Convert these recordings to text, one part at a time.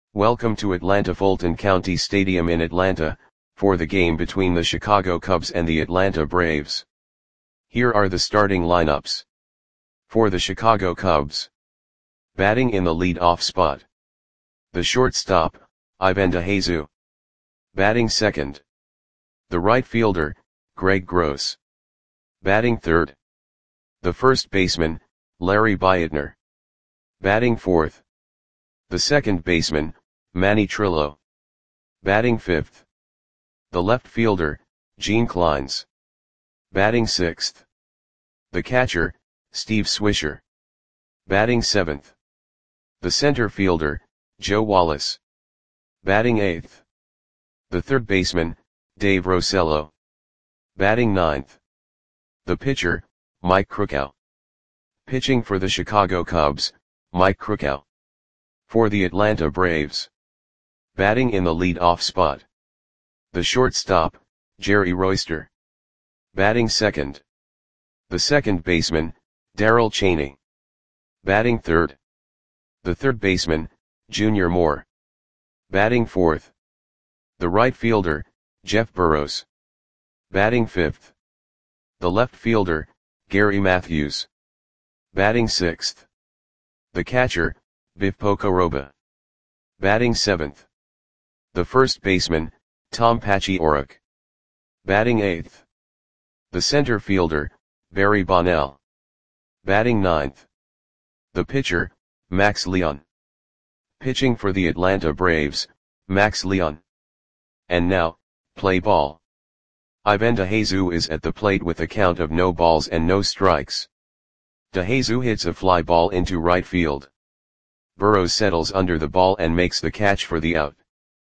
Welcome to Atlanta Fulton County Stadium in Atlanta, for the game between the Chicago Cubs and the Atlanta Braves. Here are the starting lineups. For the Chicago Cubs. Batting in the lead-off spot. The shortstop, Ivan DeJesus. Batting second. The right fielder, Greg Gross. Batting third. The first baseman, Larry Beitner. Batting fourth. The second baseman, Manny Trillo. Batting fifth. The left fielder, Gene Clines. Batting sixth. The catcher, Steve Swisher. Batting seventh. The center fielder, Joe Wallace. Batting eighth. The third baseman, Dave Rosello. Batting ninth. The pitcher, Mike Krukow. Pitching for the Chicago Cubs, Mike Krukow. For the Atlanta Braves. Batting in the lead-off spot. The shortstop, Jerry Royster. Batting second. The second baseman, Darrell Chaney. Batting third. The third baseman, Junior Moore. Batting fourth. The right fielder, Jeff Burroughs. Batting fifth. The left fielder, Gary Matthews. Batting sixth. The catcher, Biff Pocoroba. Batting seventh. The first baseman, Tom Paciorek. Batting eighth. The center fielder, Barry Bonnell. Batting ninth. The pitcher, Max Leon. Pitching for the Atlanta Braves, Max Leon. And now, play ball. Ivan DeJesus is at the plate with a count of no balls and no strikes. DeJesus hits a fly ball into right field. Burroughs settles under the ball and makes the catch for the out.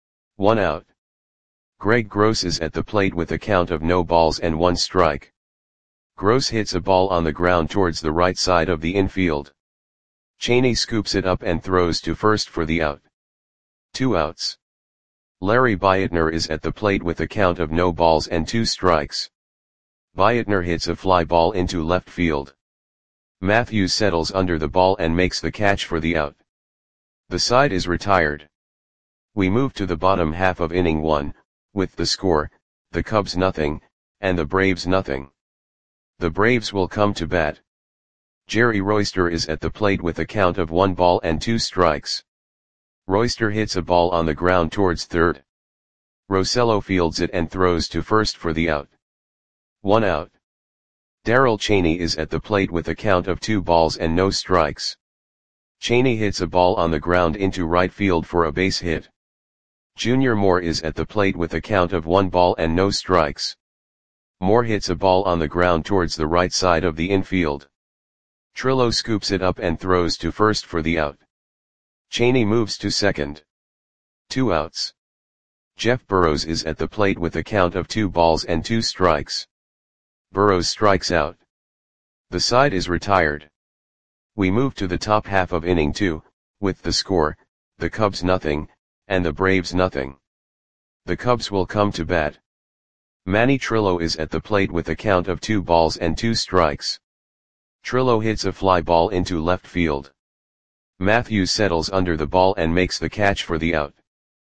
1 out. Greg Gross is at the plate with a count of no balls and 1 strike. Gross hits a ball on the ground towards the right side of the infield. Chaney scoops it up and throws to first for the out. 2 outs. Larry Beitner is at the plate with a count of no balls and 2 strikes. Beitner hits a fly ball into left field. Matthews settles under the ball and makes the catch for the out. The side is retired. We move to the bottom half of inning 1, with the score, the Cubs 0, and the Braves 0. The Braves will come to bat. Jerry Royster is at the plate with a count of 1 ball and 2 strikes. Royster hits a ball on the ground towards third. Rosello fields it and throws to first for the out. 1 out. Darrell Chaney is at the plate with a count of 2 balls and no strikes. Chaney hits a ball on the ground into right field for a base hit. Junior Moore is at the plate with a count of 1 ball and no strikes. Moore hits a ball on the ground towards the right side of the infield. Trillo scoops it up and throws to first for the out. Chaney moves to second. 2 outs. Jeff Burroughs is at the plate with a count of 2 balls and 2 strikes. Burroughs strikes out. The side is retired. We move to the top half of inning 2, with the score, the Cubs 0, and the Braves 0. The Cubs will come to bat. Manny Trillo is at the plate with a count of 2 balls and 2 strikes. Trillo hits a fly ball into left field. Matthews settles under the ball and makes the catch for the out.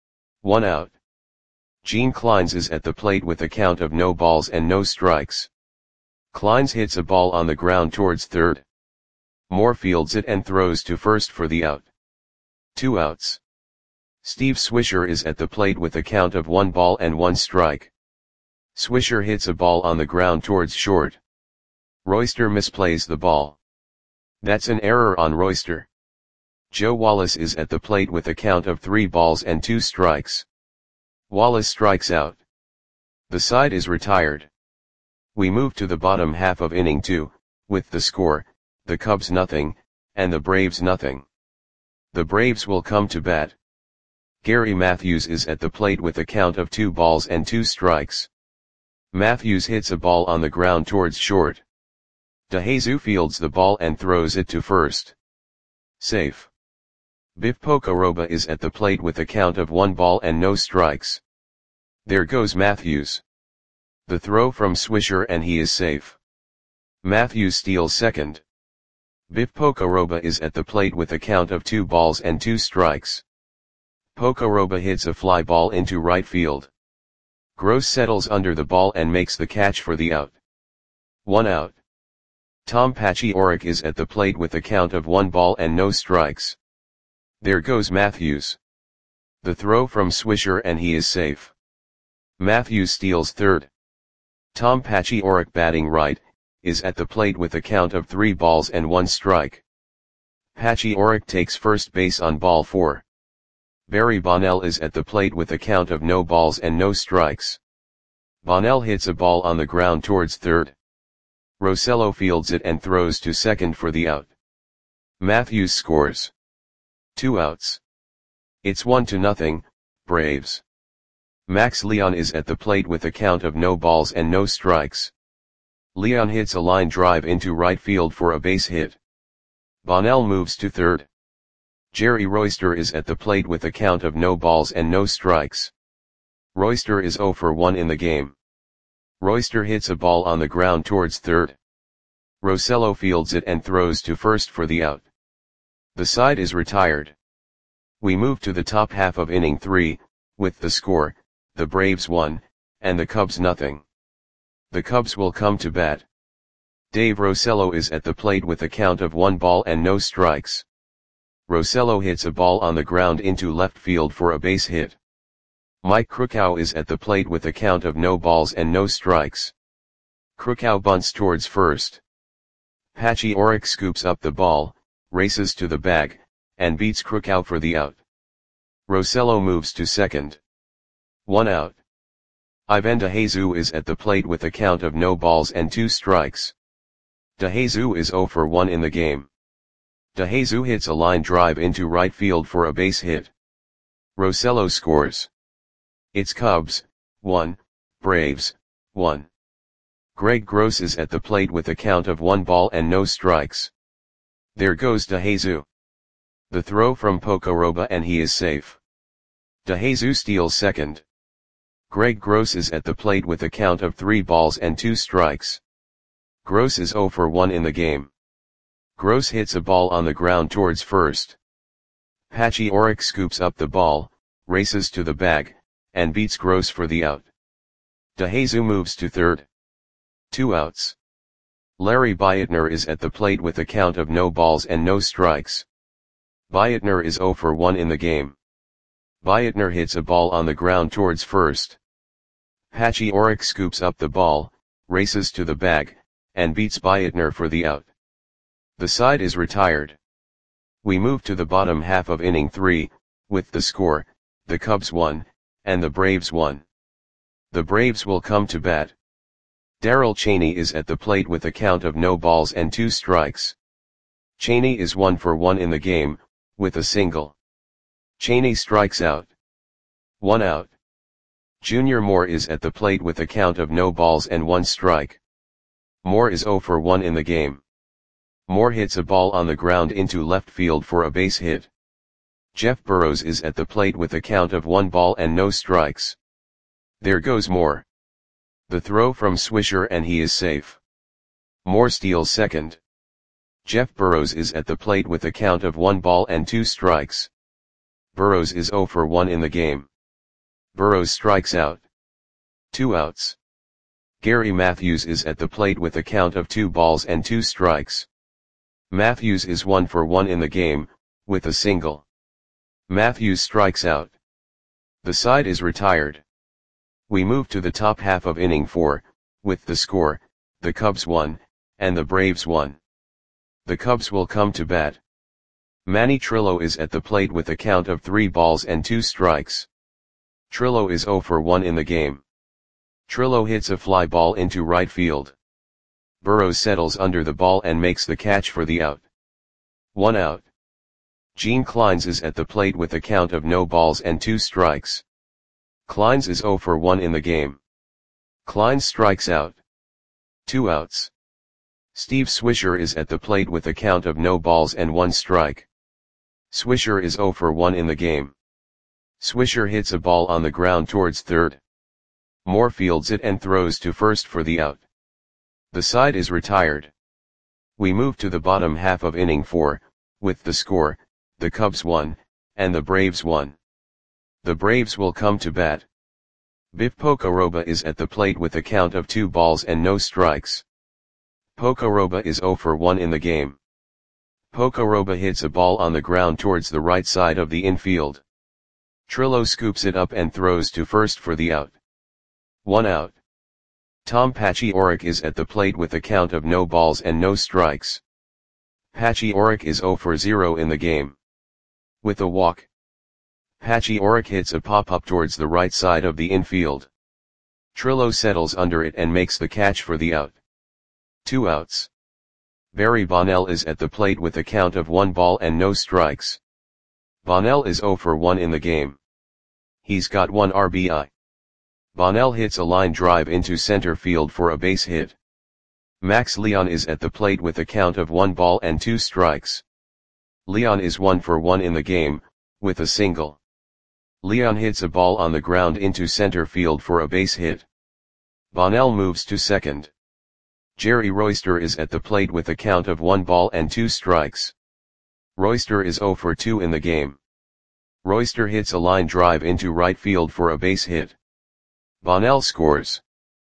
1 out. Gene Clines is at the plate with a count of no balls and no strikes. Clines hits a ball on the ground towards third. Moore fields it and throws to first for the out. 2 outs. Steve Swisher is at the plate with a count of 1 ball and 1 strike. Swisher hits a ball on the ground towards short. Royster misplays the ball. That's an error on Royster. Joe Wallace is at the plate with a count of 3 balls and 2 strikes. Wallace strikes out. The side is retired. We move to the bottom half of inning 2, with the score, the Cubs 0, and the Braves 0. The Braves will come to bat. Gary Matthews is at the plate with a count of 2 balls and 2 strikes. Matthews hits a ball on the ground towards short. DeJesus fields the ball and throws it to first. Safe. Biff Pocoroba is at the plate with a count of 1 ball and no strikes. There goes Matthews. The throw from Swisher and he is safe. Matthews steals second. Biff Pocoroba is at the plate with a count of 2 balls and 2 strikes. Pokoroba hits a fly ball into right field. Gross settles under the ball and makes the catch for the out. 1 out. Tom Pachioric is at the plate with a count of 1 ball and no strikes. There goes Matthews. The throw from Swisher and he is safe. Matthews steals third. Tom Pachioric, batting right, is at the plate with a count of 3 balls and 1 strike. Pachioric takes first base on ball 4. Barry Bonnell is at the plate with a count of no balls and no strikes. Bonnell hits a ball on the ground towards third. Rosello fields it and throws to second for the out. Matthews scores. 2 outs. It's 1-0, Braves. Max Leon is at the plate with a count of no balls and no strikes. Leon hits a line drive into right field for a base hit. Bonnell moves to third. Jerry Royster is at the plate with a count of no balls and no strikes. Royster is 0 for 1 in the game. Royster hits a ball on the ground towards third. Rosello fields it and throws to first for the out. The side is retired. We move to the top half of inning 3, with the score, the Braves 1, and the Cubs 0. The Cubs will come to bat. Dave Rosello is at the plate with a count of 1 ball and no strikes. Rosello hits a ball on the ground into left field for a base hit. Mike Krukow is at the plate with a count of no balls and no strikes. Krukow bunts towards first. Pachioric scoops up the ball, races to the bag, and beats Krukow for the out. Rosello moves to second. 1 out. Ivan DeJesus is at the plate with a count of no balls and 2 strikes. DeJesus is 0 for 1 in the game. DeJesus hits a line drive into right field for a base hit. Rosello scores. It's Cubs 1, Braves 1. Greg Gross is at the plate with a count of 1 ball and no strikes. There goes DeJesus. The throw from Pokoroba and he is safe. DeJesus steals second. Greg Gross is at the plate with a count of 3 balls and 2 strikes. Gross is 0 for 1 in the game. Gross hits a ball on the ground towards first. Pachioric scoops up the ball, races to the bag, and beats Gross for the out. DeJesus moves to third. 2 outs. Larry Bietner is at the plate with a count of no balls and no strikes. Bietner is 0 for 1 in the game. Bietner hits a ball on the ground towards first. Pachioric scoops up the ball, races to the bag, and beats Bietner for the out. The side is retired. We move to the bottom half of inning 3, with the score, the Cubs 1, and the Braves 1. The Braves will come to bat. Darrell Chaney is at the plate with a count of no balls and 2 strikes. Chaney is 1 for 1 in the game, with a single. Chaney strikes out. 1 out. Junior Moore is at the plate with a count of no balls and 1 strike. Moore is 0 for 1 in the game. Moore hits a ball on the ground into left field for a base hit. Jeff Burrows is at the plate with a count of 1 ball and no strikes. There goes Moore. The throw from Swisher and he is safe. Moore steals second. Jeff Burrows is at the plate with a count of 1 ball and 2 strikes. Burrows is 0 for 1 in the game. Burrows strikes out. 2 outs. Gary Matthews is at the plate with a count of 2 balls and 2 strikes. Matthews is 1 for 1 in the game, with a single. Matthews strikes out. The side is retired. We move to the top half of inning 4, with the score, the Cubs 1, and the Braves 1. The Cubs will come to bat. Manny Trillo is at the plate with a count of 3 balls and 2 strikes. Trillo is 0 for 1 in the game. Trillo hits a fly ball into right field. Burrows settles under the ball and makes the catch for the out. 1 out. Gene Clines is at the plate with a count of no balls and 2 strikes. Clines is 0 for 1 in the game. Clines strikes out. 2 outs. Steve Swisher is at the plate with a count of no balls and 1 strike. Swisher is 0 for 1 in the game. Swisher hits a ball on the ground towards third. Moore fields it and throws to first for the out. The side is retired. We move to the bottom half of inning 4, with the score, the Cubs 1, and the Braves 1. The Braves will come to bat. Biff Pocoroba is at the plate with a count of 2 balls and no strikes. Pocoroba is 0 for 1 in the game. Pocoroba hits a ball on the ground towards the right side of the infield. Trillo scoops it up and throws to first for the out. 1 out. Tom Paciorek is at the plate with a count of no balls and no strikes. Paciorek is 0 for 0 in the game. With a walk, Paciorek hits a pop-up towards the right side of the infield. Trillo settles under it and makes the catch for the out. 2 outs. Barry Bonnell is at the plate with a count of 1 ball and no strikes. Bonnell is 0 for 1 in the game. He's got 1 RBI. Bonnell hits a line drive into center field for a base hit. Max Leon is at the plate with a count of 1 ball and 2 strikes. Leon is 1 for 1 in the game, with a single. Leon hits a ball on the ground into center field for a base hit. Bonnell moves to second. Jerry Royster is at the plate with a count of 1 ball and 2 strikes. Royster is 0 for 2 in the game. Royster hits a line drive into right field for a base hit. Bonnell scores.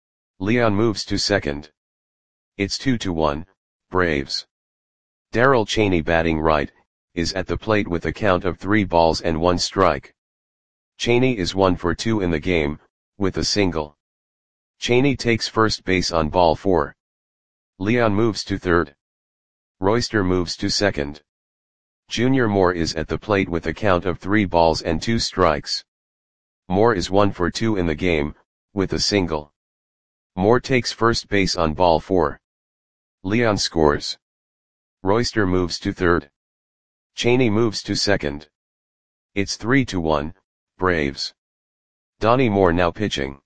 Leon moves to second. It's 2-1, Braves. Darrell Cheney, batting right, is at the plate with a count of 3 balls and 1 strike. Cheney is 1 for 2 in the game, with a single. Cheney takes first base on ball 4. Leon moves to third. Royster moves to second. Junior Moore is at the plate with a count of 3 balls and 2 strikes. Moore is 1 for 2 in the game, with a single. Moore takes first base on ball 4. Leon scores. Royster moves to third. Cheney moves to second. It's 3-1, Braves. Donnie Moore now pitching.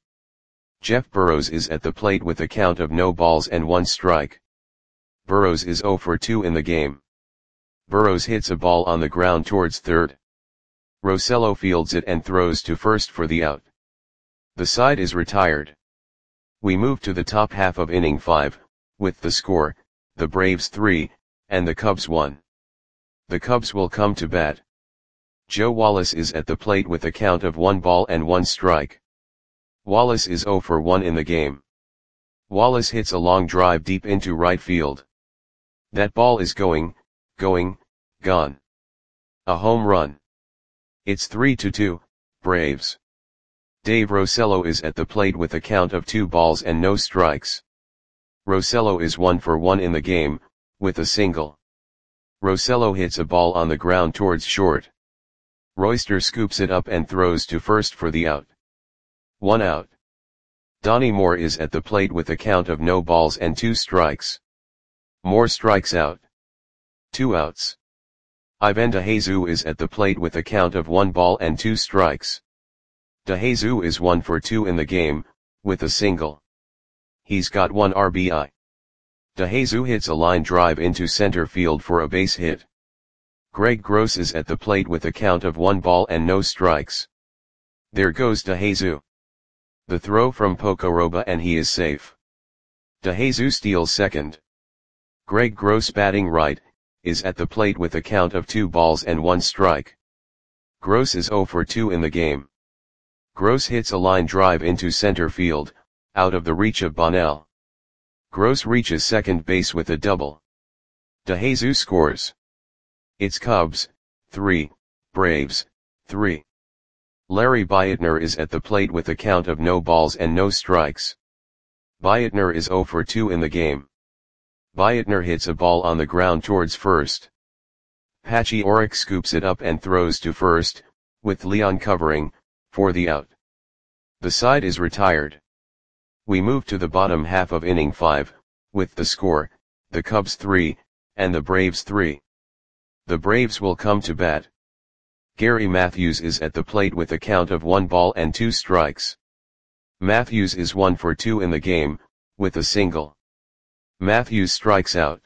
Jeff Burrows is at the plate with a count of no balls and 1 strike. Burrows is 0 for 2 in the game. Burrows hits a ball on the ground towards third. Rosello fields it and throws to first for the out. The side is retired. We move to the top half of inning 5, with the score, the Braves 3, and the Cubs 1. The Cubs will come to bat. Joe Wallace is at the plate with a count of 1 ball and 1 strike. Wallace is 0 for 1 in the game. Wallace hits a long drive deep into right field. That ball is gone. A home run. It's 3-2, Braves. Dave Rosello is at the plate with a count of 2 balls and no strikes. Rosello is 1 for 1 in the game, with a single. Rosello hits a ball on the ground towards short. Royster scoops it up and throws to first for the out. 1 out. Donnie Moore is at the plate with a count of no balls and 2 strikes. Moore strikes out. 2 outs. Ivan DeJesus is at the plate with a count of 1 ball and 2 strikes. DeJesus is 1 for 2 in the game, with a single. He's got 1 RBI. DeJesus hits a line drive into center field for a base hit. Greg Gross is at the plate with a count of 1 ball and no strikes. There goes DeJesus. The throw from Pocoroba and he is safe. DeJesus steals second. Greg Gross, batting right, is at the plate with a count of 2 balls and 1 strike. Gross is 0 for 2 in the game. Gross hits a line drive into center field, out of the reach of Bonnell. Gross reaches second base with a double. DeJesus scores. It's Cubs 3, Braves 3. Larry Beitner is at the plate with a count of no balls and no strikes. Beitner is 0 for 2 in the game. Beitner hits a ball on the ground towards first. Paciorek scoops it up and throws to first, with Leon covering, for the out. The side is retired. We move to the bottom half of inning 5, with the score, the Cubs 3, and the Braves 3. The Braves will come to bat. Gary Matthews is at the plate with a count of 1 ball and 2 strikes. Matthews is 1 for 2 in the game, with a single. Matthews strikes out.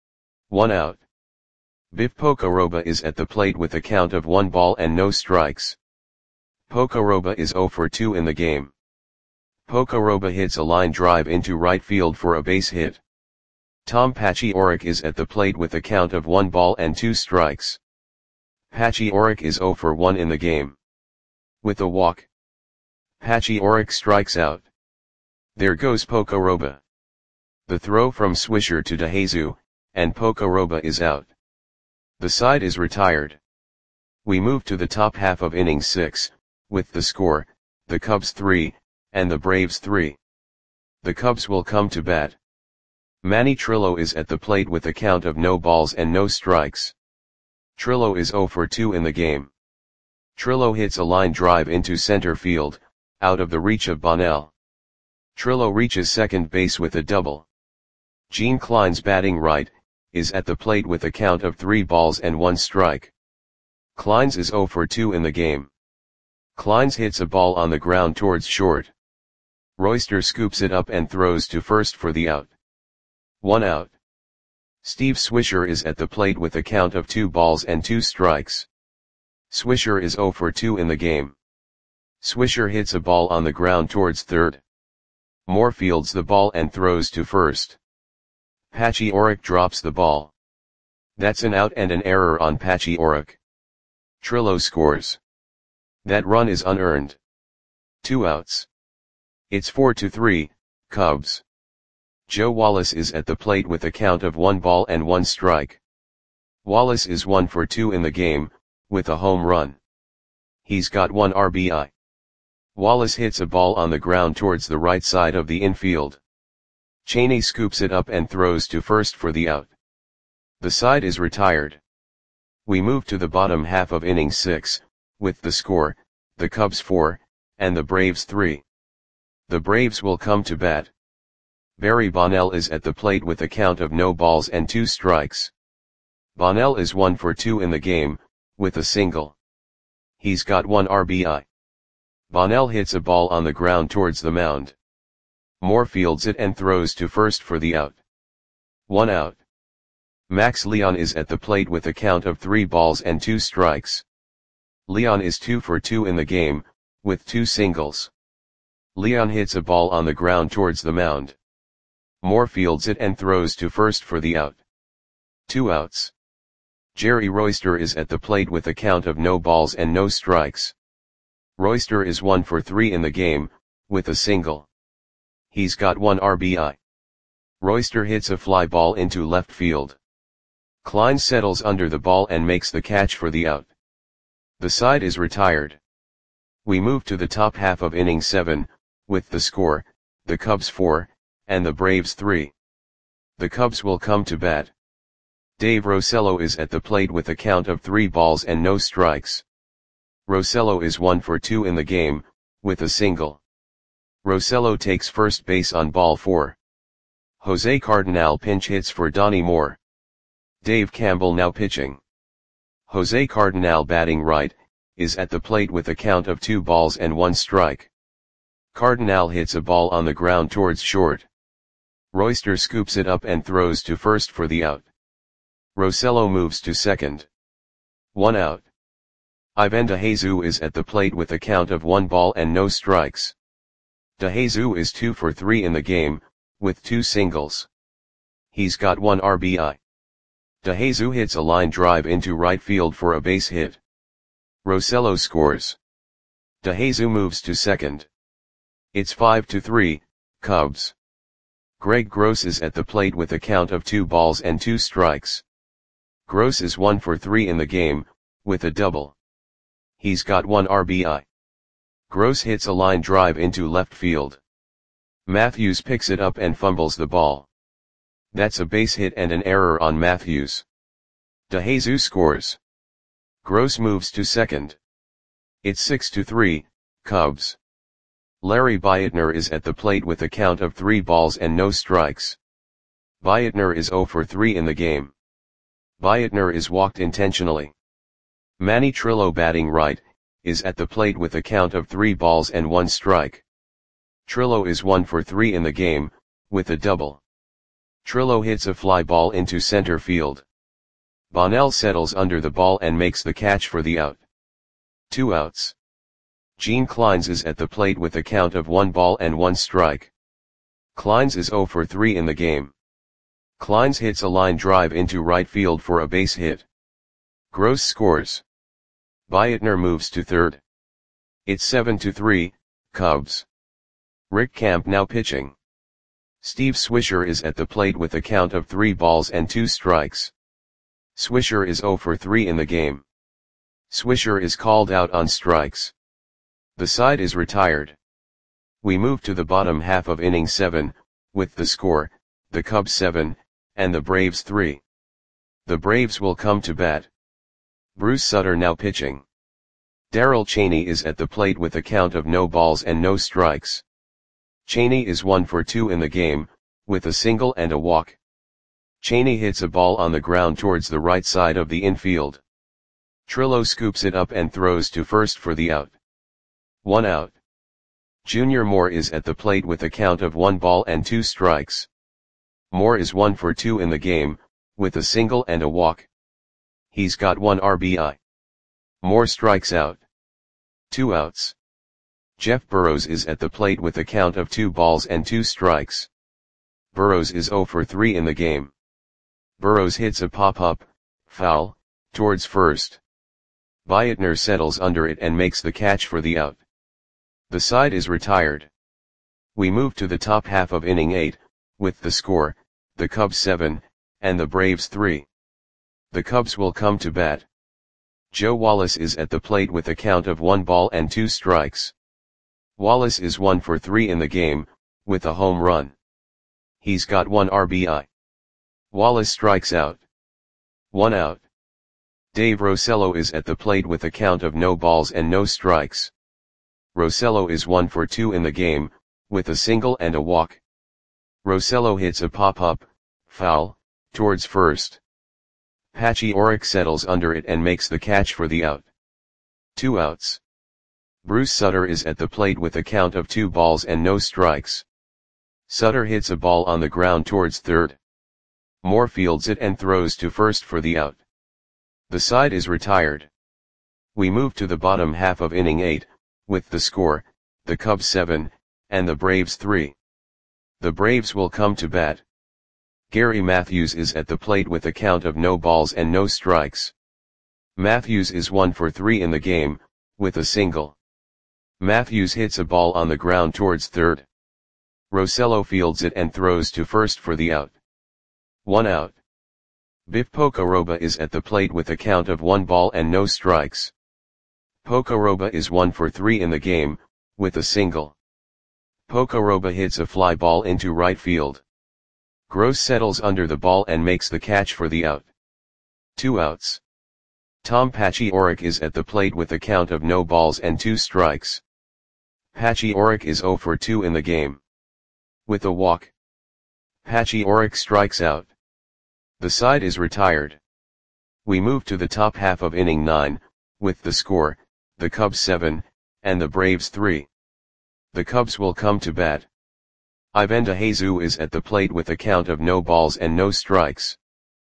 1 out. Biff Pocoroba is at the plate with a count of 1 ball and no strikes. Pocoroba is 0 for 2 in the game. Pocoroba hits a line drive into right field for a base hit. Tom Paciorek is at the plate with a count of 1 ball and 2 strikes. Paciorek is 0 for 1 in the game. With a walk, Pachiorek strikes out. There goes Pokoroba. The throw from Swisher to DeJesus, and Pokoroba is out. The side is retired. We move to the top half of inning 6, with the score, the Cubs 3, and the Braves 3. The Cubs will come to bat. Manny Trillo is at the plate with a count of no balls and no strikes. Trillo is 0 for 2 in the game. Trillo hits a line drive into center field, out of the reach of Bonnell. Trillo reaches second base with a double. Gene Klein's batting right, is at the plate with a count of 3 balls and 1 strike. Kleins is 0 for 2 in the game. Kleins hits a ball on the ground towards short. Royster scoops it up and throws to first for the out. 1 out. Steve Swisher is at the plate with a count of 2 balls and 2 strikes. Swisher is 0 for 2 in the game. Swisher hits a ball on the ground towards third. Moore fields the ball and throws to first. Pachiorek drops the ball. That's an out and an error on Pachiorek. Trillo scores. That run is unearned. 2 outs. It's 4-3, Cubs. Joe Wallace is at the plate with a count of 1 ball and 1 strike. Wallace is 1 for 2 in the game, with a home run. He's got 1 RBI. Wallace hits a ball on the ground towards the right side of the infield. Cheney scoops it up and throws to first for the out. The side is retired. We move to the bottom half of inning 6, with the score, the Cubs 4, and the Braves 3. The Braves will come to bat. Barry Bonnell is at the plate with a count of no balls and 2 strikes. Bonnell is 1 for 2 in the game, with a single. He's got 1 RBI. Bonnell hits a ball on the ground towards the mound. Moore fields it and throws to first for the out. 1 out. Max Leon is at the plate with a count of 3 balls and 2 strikes. Leon is 2 for 2 in the game, with 2 singles. Leon hits a ball on the ground towards the mound. Moore fields it and throws to first for the out. 2 outs. Jerry Royster is at the plate with a count of no balls and no strikes. Royster is 1 for 3 in the game, with a single. He's got 1 RBI. Royster hits a fly ball into left field. Klein settles under the ball and makes the catch for the out. The side is retired. We move to the top half of inning 7, with the score, the Cubs 4, and the Braves 3. The Cubs will come to bat. Dave Rosello is at the plate with a count of 3 balls and no strikes. Rosello is 1 for 2 in the game, with a single. Rosello takes first base on ball 4. Jose Cardinal pinch hits for Donnie Moore. Dave Campbell now pitching. Jose Cardinal batting right, is at the plate with a count of 2 balls and 1 strike. Cardinal hits a ball on the ground towards short. Royster scoops it up and throws to first for the out. Rosello moves to second. 1 out. Ivan DeJesus is at the plate with a count of 1 ball and no strikes. DeJesus is 2 for 3 in the game, with 2 singles. He's got 1 RBI. DeJesus hits a line drive into right field for a base hit. Rosello scores. DeJesus moves to second. It's 5-3, Cubs. Greg Gross is at the plate with a count of 2 balls and 2 strikes. Gross is 1 for 3 in the game, with a double. He's got 1 RBI. Gross hits a line drive into left field. Matthews picks it up and fumbles the ball. That's a base hit and an error on Matthews. DeJesus scores. Gross moves to second. It's 6-3, Cubs. Larry Beitner is at the plate with a count of 3 balls and no strikes. Beitner is 0 for 3 in the game. Beitner is walked intentionally. Manny Trillo batting right, is at the plate with a count of 3 balls and 1 strike. Trillo is 1 for 3 in the game, with a double. Trillo hits a fly ball into center field. Bonnell settles under the ball and makes the catch for the out. 2 outs. Gene Kleins is at the plate with a count of 1 ball and 1 strike. Kleins is 0 for 3 in the game. Kleins hits a line drive into right field for a base hit. Gross scores. Beitner moves to third. It's 7-3, Cubs. Rick Camp now pitching. Steve Swisher is at the plate with a count of 3 balls and 2 strikes. Swisher is 0 for 3 in the game. Swisher is called out on strikes. The side is retired. We move to the bottom half of inning 7, with the score, the Cubs 7, and the Braves 3. The Braves will come to bat. Bruce Sutter now pitching. Darrell Chaney is at the plate with a count of no balls and no strikes. Chaney is 1 for 2 in the game, with a single and a walk. Chaney hits a ball on the ground towards the right side of the infield. Trillo scoops it up and throws to first for the out. 1 out. Junior Moore is at the plate with a count of 1 ball and 2 strikes. Moore is 1 for 2 in the game, with a single and a walk. He's got 1 RBI. Moore strikes out. 2 outs. Jeff Burrows is at the plate with a count of 2 balls and 2 strikes. Burrows is 0 for 3 in the game. Burrows hits a pop-up, foul, towards first. Bietner settles under it and makes the catch for the out. The side is retired. We move to the top half of inning 8, with the score, the Cubs 7, and the Braves 3. The Cubs will come to bat. Joe Wallace is at the plate with a count of 1 ball and 2 strikes. Wallace is 1 for 3 in the game, with a home run. He's got 1 RBI. Wallace strikes out. 1 out. Dave Rosello is at the plate with a count of no balls and no strikes. Rosello is 1 for 2 in the game, with a single and a walk. Rosello hits a pop-up, foul, towards first. Patchy Oric settles under it and makes the catch for the out. 2 outs. Bruce Sutter is at the plate with a count of 2 balls and no strikes. Sutter hits a ball on the ground towards third. Moore fields it and throws to first for the out. The side is retired. We move to the bottom half of inning 8, with the score, the Cubs 7, and the Braves 3. The Braves will come to bat. Gary Matthews is at the plate with a count of no balls and no strikes. Matthews is 1 for 3 in the game, with a single. Matthews hits a ball on the ground towards third. Rosello fields it and throws to first for the out. 1 out. Biff Pocoroba is at the plate with a count of 1 ball and no strikes. Pocoroba is 1 for 3 in the game, with a single. Pocoroba hits a fly ball into right field. Gross settles under the ball and makes the catch for the out. 2 outs. Tom Patchy Oric is at the plate with a count of no balls and 2 strikes. Patchy Oric is 0 for 2 in the game. With a walk. Patchy Oric strikes out. The side is retired. We move to the top half of inning 9, with the score, the Cubs 7, and the Braves 3. The Cubs will come to bat. Ivan DeJesus is at the plate with a count of no balls and no strikes.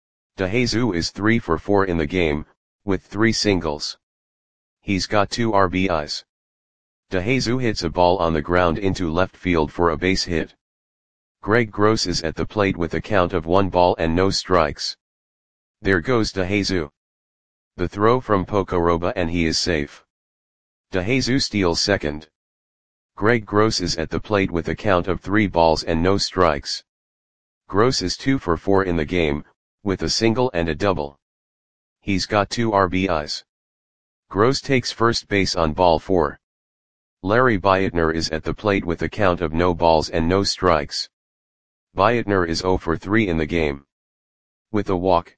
DeJesus is 3 for 4 in the game, with 3 singles. He's got 2 RBIs. DeJesus hits a ball on the ground into left field for a base hit. Greg Gross is at the plate with a count of 1 ball and no strikes. There goes DeJesus. The throw from Pocoroba and he is safe. DeJesus steals second. Greg Gross is at the plate with a count of 3 balls and no strikes. Gross is 2 for 4 in the game, with a single and a double. He's got 2 RBIs. Gross takes first base on ball 4. Larry Bietner is at the plate with a count of no balls and no strikes. Bietner is 0 for 3 in the game. With a walk.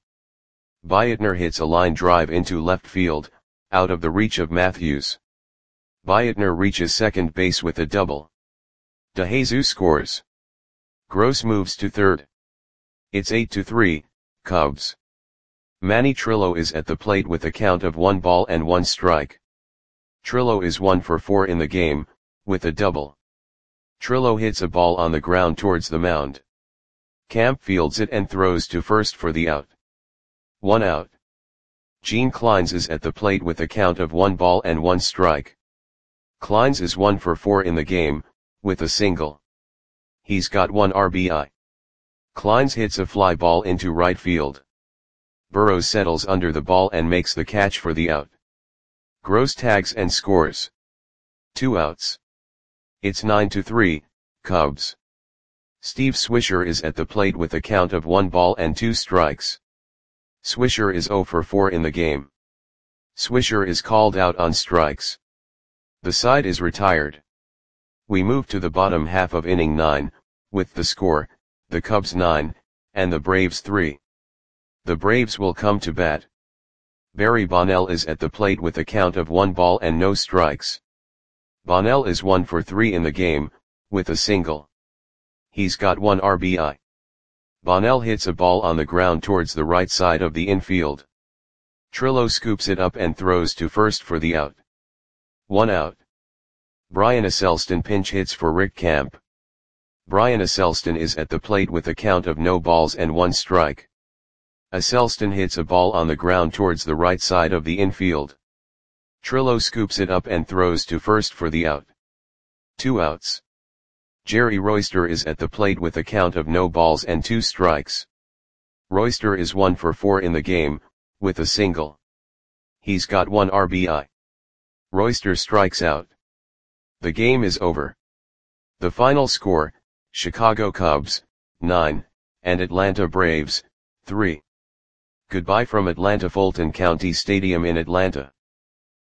Bietner hits a line drive into left field, out of the reach of Matthews. Bietner reaches second base with a double. DeJesus scores. Gross moves to third. It's 8-3, Cubs. Manny Trillo is at the plate with a count of 1 ball and 1 strike. Trillo is 1 for 4 in the game, with a double. Trillo hits a ball on the ground towards the mound. Camp fields it and throws to first for the out. 1 out. Gene Clines is at the plate with a count of 1 ball and 1 strike. Clines is 1 for 4 in the game, with a single. He's got 1 RBI. Clines hits a fly ball into right field. Burrows settles under the ball and makes the catch for the out. Gross tags and scores. 2 outs. It's 9-3, Cubs. Steve Swisher is at the plate with a count of 1 ball and 2 strikes. Swisher is 0 for 4 in the game. Swisher is called out on strikes. The side is retired. We move to the bottom half of inning 9, with the score, the Cubs 9, and the Braves 3. The Braves will come to bat. Barry Bonnell is at the plate with a count of 1 ball and no strikes. Bonnell is 1 for 3 in the game, with a single. He's got 1 RBI. Bonnell hits a ball on the ground towards the right side of the infield. Trillo scoops it up and throws to first for the out. 1 out. Brian Asselston pinch hits for Rick Camp. Brian Asselston is at the plate with a count of no balls and 1 strike. Asselston hits a ball on the ground towards the right side of the infield. Trillo scoops it up and throws to first for the out. 2 outs. Jerry Royster is at the plate with a count of no balls and 2 strikes. Royster is 1 for 4 in the game, with a single. He's got 1 RBI. Royster strikes out. The game is over. The final score, Chicago Cubs, 9, and Atlanta Braves, 3. Goodbye from Atlanta Fulton County Stadium in Atlanta.